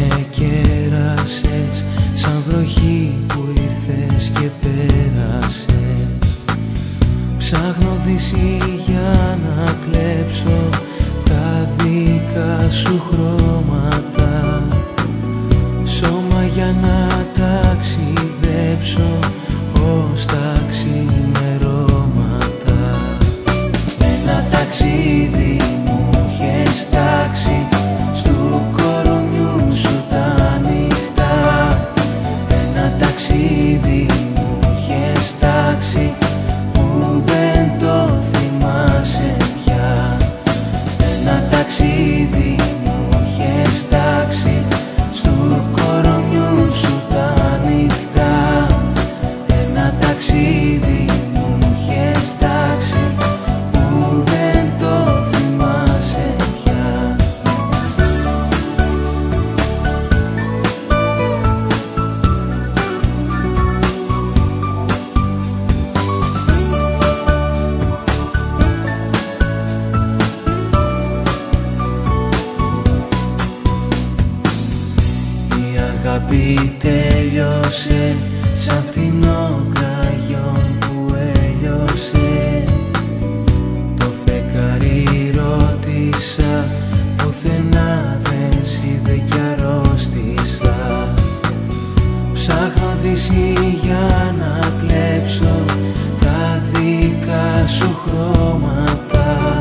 κέρασες σαν βροχή που ήρθες και πέρασες. Ψάχνω δύση για να κλέψω τα δικά σου χρώματα, σώμα για να ταξιδέψω ως τα ξημερώματα. Ένα ταξίδι μου είχες τάξει στου κορομιού σου τα νύχτα. Ένα ταξίδι μου είχες τάξει που δεν το θυμάσαι πια. Ένα ταξίδι μου είχες τάξει στου κορομιού σου τα νύχτα. Ένα ταξίδι μου είχες τάξει που δεν το θυμάσαι πια. Η αγάπη τέλειωσε σαν φτηνό κραγιόν που έλειωσε. Το φεγγάρι ρώτησα, πουθενά δεν είδε κι αρρώστησα. Ψάχνω δύση για να κλέψω τα δικά σου χρώματα,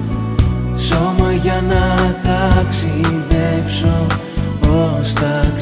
σώμα για να ταξιδέψω ως τα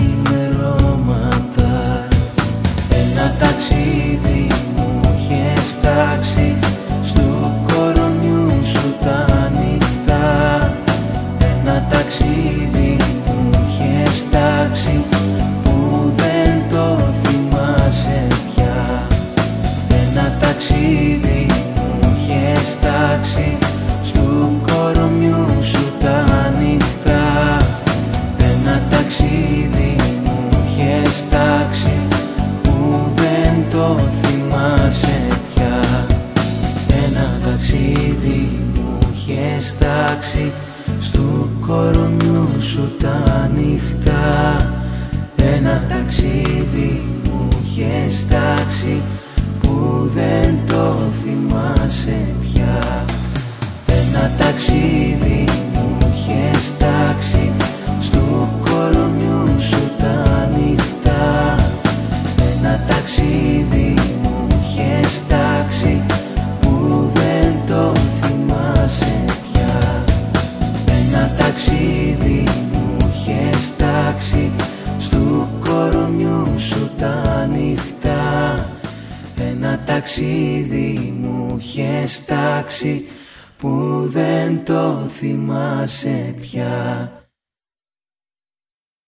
ξημερώματα. Ένα ταξίδι μου είχες τάξει στου κορομιού σου τα νύχτα. Ένα ταξίδι μου είχες τάξει που δεν το θυμάσαι πια. Ένα ταξίδι μου είχες τάξει στου κορομιού σου τα νύχτα. Ένα ταξίδι μου είχες τάξει που δεν το θυμάσαι πια. Ένα ταξίδι μου είχες τάξει στου κορομιού σου τα νύχτα. Ένα ταξίδι μου είχες τάξει που δεν το θυμάσαι πια. Ένα ταξίδι μου είχες τάξει στου κορομιού σου τα νύχτα. Ένα ταξίδι μου είχες τάξει που δεν το θυμάσαι πια. Ένα ταξίδι μου είχες τάξει στου κορομιού σου τα νύχτα. Ένα ταξίδι μου είχες τάξει που δεν το θυμάσαι πια.